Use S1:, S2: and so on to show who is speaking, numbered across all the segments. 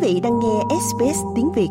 S1: vị đang nghe SBS tiếng Việt.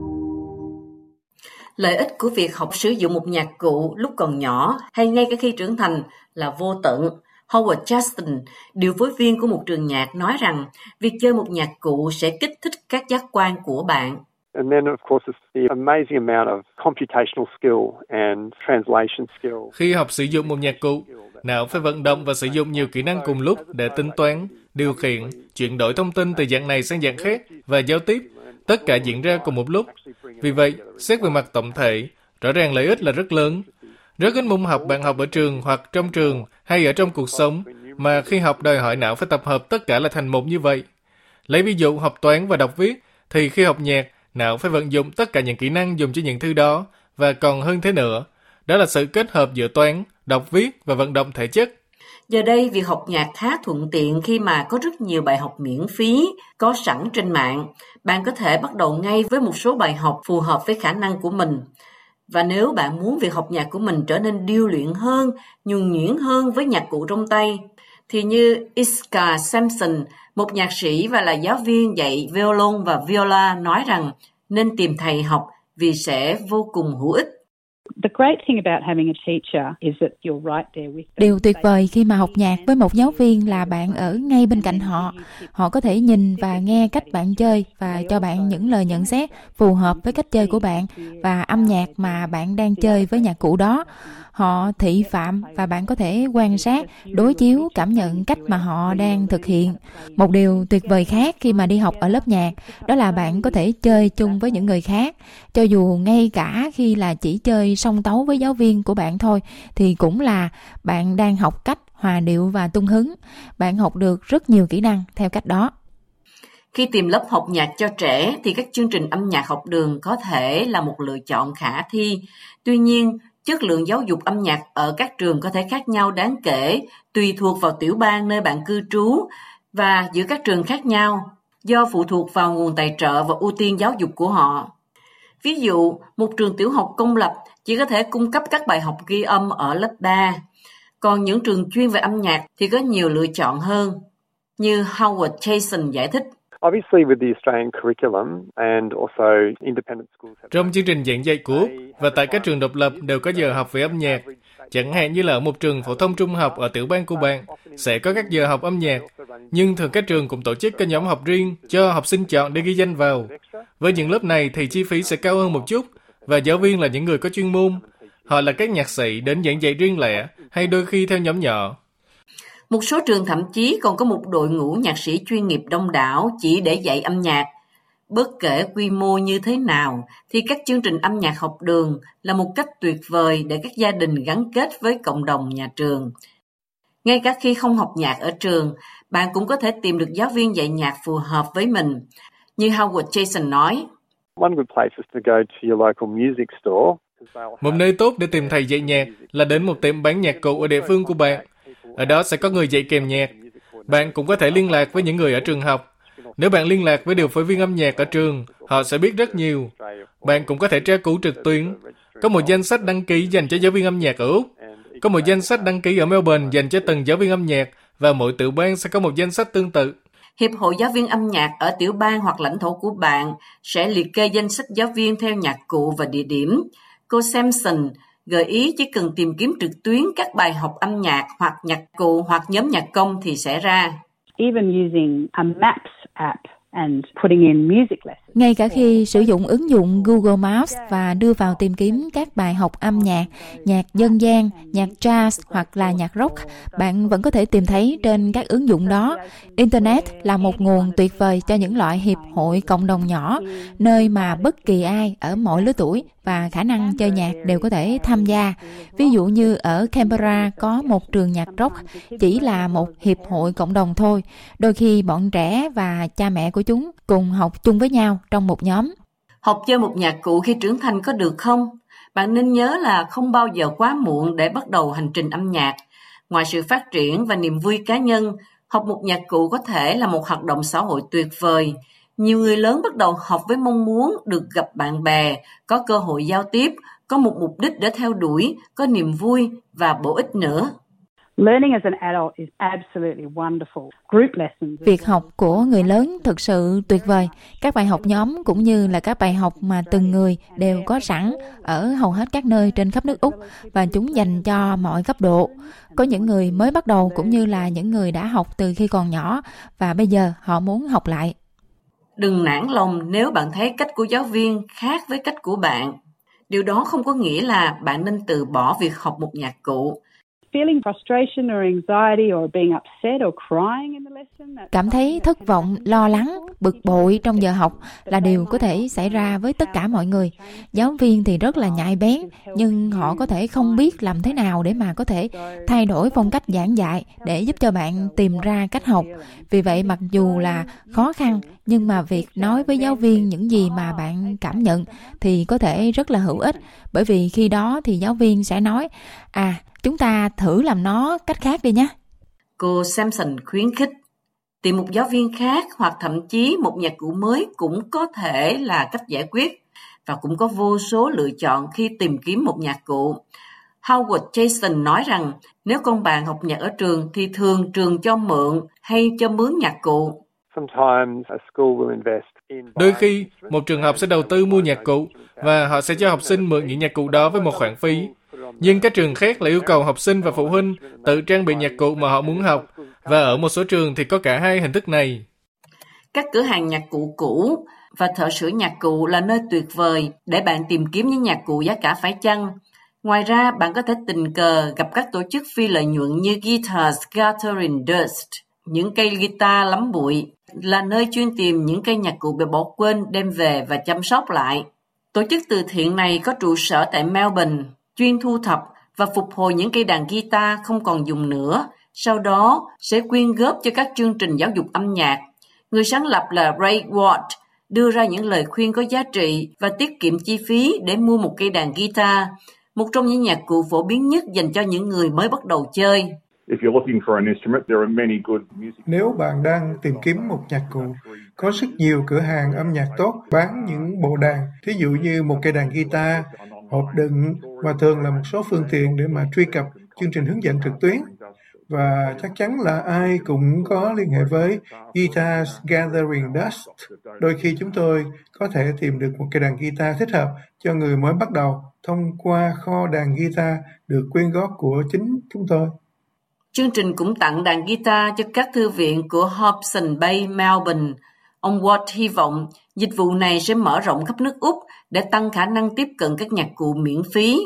S2: Lợi ích của việc học sử dụng một nhạc cụ lúc còn nhỏ hay ngay cả khi trưởng thành là vô tận. Howard Justin, điều phối viên của một trường nhạc, nói rằng việc chơi một nhạc cụ sẽ kích thích các giác quan của bạn.
S3: And then, of course, it's the amazing amount of computational skill and translation skill.
S4: Khi học sử dụng một nhạc cụ, não phải vận động và sử dụng nhiều kỹ năng cùng lúc để tính toán, điều khiển, chuyển đổi thông tin từ dạng này sang dạng khác và giao tiếp. Tất cả diễn ra cùng một lúc. Vì vậy, xét về mặt tổng thể, rõ ràng lợi ích là rất lớn. Rất ít môn học bạn học ở trường hoặc trong trường hay ở trong cuộc sống mà khi học đòi hỏi não phải tập hợp tất cả là thành một như vậy. Lấy ví dụ học toán và đọc viết, thì khi học nhạc, não phải vận dụng tất cả những kỹ năng dùng cho những thứ đó, và còn hơn thế nữa. Đó là sự kết hợp giữa toán, đọc viết và vận động thể chất.
S2: Giờ đây, việc học nhạc khá thuận tiện khi mà có rất nhiều bài học miễn phí, có sẵn trên mạng. Bạn có thể bắt đầu ngay với một số bài học phù hợp với khả năng của mình. Và nếu bạn muốn việc học nhạc của mình trở nên điêu luyện hơn, nhuần nhuyễn hơn với nhạc cụ trong tay, thì như Iska Sampson, một nhạc sĩ và là giáo viên dạy violon và viola, nói rằng nên tìm thầy học vì sẽ vô cùng hữu ích.
S5: Điều tuyệt vời khi mà học nhạc với một giáo viên là bạn ở ngay bên cạnh họ. Họ có thể nhìn và nghe cách bạn chơi và cho bạn những lời nhận xét phù hợp với cách chơi của bạn và âm nhạc mà bạn đang chơi với nhạc cụ đó. Họ thị phạm và bạn có thể quan sát, đối chiếu, cảm nhận cách mà họ đang thực hiện. Một điều tuyệt vời khác khi mà đi học ở lớp nhạc, đó là bạn có thể chơi chung với những người khác. Cho dù ngay cả khi là chỉ chơi song tấu với giáo viên của bạn thôi, thì cũng là bạn đang học cách hòa điệu và tung hứng. Bạn học được rất nhiều kỹ năng theo cách đó.
S2: Khi tìm lớp học nhạc cho trẻ thì các chương trình âm nhạc học đường có thể là một lựa chọn khả thi. Tuy nhiên, chất lượng giáo dục âm nhạc ở các trường có thể khác nhau đáng kể, tùy thuộc vào tiểu bang nơi bạn cư trú và giữa các trường khác nhau, do phụ thuộc vào nguồn tài trợ và ưu tiên giáo dục của họ. Ví dụ, một trường tiểu học công lập chỉ có thể cung cấp các bài học ghi âm ở lớp 3, còn những trường chuyên về âm nhạc thì có nhiều lựa chọn hơn, như Howard Jason giải thích.
S4: Trong chương trình giảng dạy của Úc và tại các trường độc lập đều có giờ học về âm nhạc. Chẳng hạn như là ở một trường phổ thông trung học ở tiểu bang của bạn sẽ có các giờ học âm nhạc, nhưng thường các trường cũng tổ chức các nhóm học riêng cho học sinh chọn để ghi danh vào. Với những lớp này thì chi phí sẽ cao hơn một chút và giáo viên là những người có chuyên môn. Họ là các nhạc sĩ đến giảng dạy riêng lẻ hay đôi khi theo nhóm nhỏ.
S2: Một số trường thậm chí còn có một đội ngũ nhạc sĩ chuyên nghiệp đông đảo chỉ để dạy âm nhạc. Bất kể quy mô như thế nào, thì các chương trình âm nhạc học đường là một cách tuyệt vời để các gia đình gắn kết với cộng đồng nhà trường. Ngay cả khi không học nhạc ở trường, bạn cũng có thể tìm được giáo viên dạy nhạc phù hợp với mình. Như Howard Jason nói,
S4: một nơi tốt để tìm thầy dạy nhạc là đến một tiệm bán nhạc cụ ở địa phương của bạn. Ở đó sẽ có người dạy kèm nhạc. Bạn cũng có thể liên lạc với những người ở trường học. Nếu bạn liên lạc với điều phối viên âm nhạc ở trường, họ sẽ biết rất nhiều. Bạn cũng có thể tra cứu trực tuyến. Có một danh sách đăng ký dành cho giáo viên âm nhạc ở Úc. Có một danh sách đăng ký ở Melbourne dành cho từng giáo viên âm nhạc và mỗi tiểu bang sẽ có một danh sách tương tự.
S2: Hiệp hội giáo viên âm nhạc ở tiểu bang hoặc lãnh thổ của bạn sẽ liệt kê danh sách giáo viên theo nhạc cụ và địa điểm. Cô Sampson gợi ý chỉ cần tìm kiếm trực tuyến các bài học âm nhạc hoặc nhạc cụ hoặc nhóm nhạc công thì sẽ ra.
S5: Ngay cả khi sử dụng ứng dụng Google Maps và đưa vào tìm kiếm các bài học âm nhạc, nhạc dân gian, nhạc jazz hoặc là nhạc rock, bạn vẫn có thể tìm thấy trên các ứng dụng đó. Internet là một nguồn tuyệt vời cho những loại hiệp hội cộng đồng nhỏ, nơi mà bất kỳ ai ở mọi lứa tuổi và khả năng chơi nhạc đều có thể tham gia. Ví dụ như ở Canberra có một trường nhạc rock, chỉ là một hiệp hội cộng đồng thôi. Đôi khi bọn trẻ và cha mẹ của chúng cùng học chung với nhau trong một nhóm.
S2: Học chơi một nhạc cụ khi trưởng thành có được không? Bạn nên nhớ là không bao giờ quá muộn để bắt đầu hành trình âm nhạc. Ngoài sự phát triển và niềm vui cá nhân, học một nhạc cụ có thể là một hoạt động xã hội tuyệt vời. Nhiều người lớn bắt đầu học với mong muốn được gặp bạn bè, có cơ hội giao tiếp, có một mục đích để theo đuổi, có niềm vui và bổ ích nữa.
S5: Việc học của người lớn thực sự tuyệt vời. Các bài học nhóm cũng như là các bài học mà từng người đều có sẵn ở hầu hết các nơi trên khắp nước Úc và chúng dành cho mọi cấp độ. Có những người mới bắt đầu cũng như là những người đã học từ khi còn nhỏ và bây giờ họ muốn học lại.
S2: Đừng nản lòng nếu bạn thấy cách của giáo viên khác với cách của bạn. Điều đó không có nghĩa là bạn nên từ bỏ việc học một nhạc cụ.
S5: Cảm thấy thất vọng, lo lắng, bực bội trong giờ học là điều có thể xảy ra với tất cả mọi người. Giáo viên thì rất là nhạy bén, nhưng họ có thể không biết làm thế nào để mà có thể thay đổi phong cách giảng dạy để giúp cho bạn tìm ra cách học. Vì vậy mặc dù là khó khăn, nhưng mà việc nói với giáo viên những gì mà bạn cảm nhận thì có thể rất là hữu ích. Bởi vì khi đó thì giáo viên sẽ nói, chúng ta thử làm nó cách khác đi nhé.
S2: Cô Sampson khuyến khích, tìm một giáo viên khác hoặc thậm chí một nhạc cụ mới cũng có thể là cách giải quyết, và cũng có vô số lựa chọn khi tìm kiếm một nhạc cụ. Howard Jason nói rằng nếu con bạn học nhạc ở trường thì thường trường cho mượn hay cho mướn nhạc cụ.
S4: Đôi khi, một trường học sẽ đầu tư mua nhạc cụ và họ sẽ cho học sinh mượn những nhạc cụ đó với một khoản phí. Nhưng các trường khác lại yêu cầu học sinh và phụ huynh tự trang bị nhạc cụ mà họ muốn học, và ở một số trường thì có cả hai hình thức này.
S2: Các cửa hàng nhạc cụ cũ và thợ sửa nhạc cụ là nơi tuyệt vời để bạn tìm kiếm những nhạc cụ giá cả phải chăng. Ngoài ra, bạn có thể tình cờ gặp các tổ chức phi lợi nhuận như Guitars Gathering Dust, những cây guitar lắm bụi, là nơi chuyên tìm những cây nhạc cụ bị bỏ quên đem về và chăm sóc lại. Tổ chức từ thiện này có trụ sở tại Melbourne, chuyên thu thập và phục hồi những cây đàn guitar không còn dùng nữa, sau đó sẽ quyên góp cho các chương trình giáo dục âm nhạc. Người sáng lập là Ray Ward đưa ra những lời khuyên có giá trị và tiết kiệm chi phí để mua một cây đàn guitar, một trong những nhạc cụ phổ biến nhất dành cho những người mới bắt đầu chơi.
S6: Nếu bạn đang tìm kiếm một nhạc cụ, có rất nhiều cửa hàng âm nhạc tốt bán những bộ đàn, thí dụ như một cây đàn guitar, hộp đựng và thường là một số phương tiện để mà truy cập chương trình hướng dẫn trực tuyến. Và chắc chắn là ai cũng có liên hệ với Guitars Gathering Dust. Đôi khi chúng tôi có thể tìm được một cây đàn guitar thích hợp cho người mới bắt đầu thông qua kho đàn guitar được quyên góp của chính chúng tôi.
S2: Chương trình cũng tặng đàn guitar cho các thư viện của Hobson Bay, Melbourne. Ông Ward hy vọng dịch vụ này sẽ mở rộng khắp nước Úc để tăng khả năng tiếp cận các nhạc cụ miễn phí.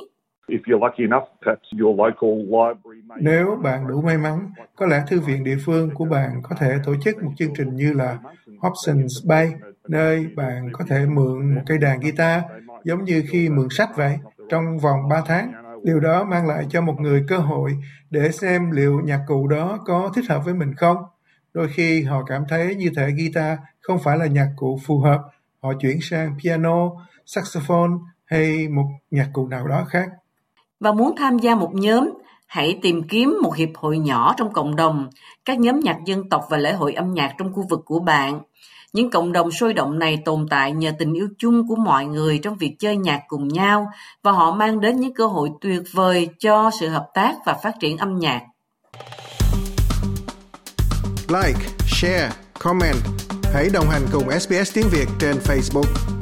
S6: Nếu bạn đủ may mắn, có lẽ thư viện địa phương của bạn có thể tổ chức một chương trình như là Hobson's Bay, nơi bạn có thể mượn một cây đàn guitar giống như khi mượn sách vậy, trong vòng 3 tháng. Điều đó mang lại cho một người cơ hội để xem liệu nhạc cụ đó có thích hợp với mình không. Đôi khi họ cảm thấy như thể guitar không phải là nhạc cụ phù hợp, họ chuyển sang piano, saxophone hay một nhạc cụ nào đó khác.
S2: Và muốn tham gia một nhóm, hãy tìm kiếm một hiệp hội nhỏ trong cộng đồng, các nhóm nhạc dân tộc và lễ hội âm nhạc trong khu vực của bạn. Những cộng đồng sôi động này tồn tại nhờ tình yêu chung của mọi người trong việc chơi nhạc cùng nhau, và họ mang đến những cơ hội tuyệt vời cho sự hợp tác và phát triển âm nhạc.
S7: Like, share, comment. Hãy đồng hành cùng SBS tiếng Việt trên Facebook.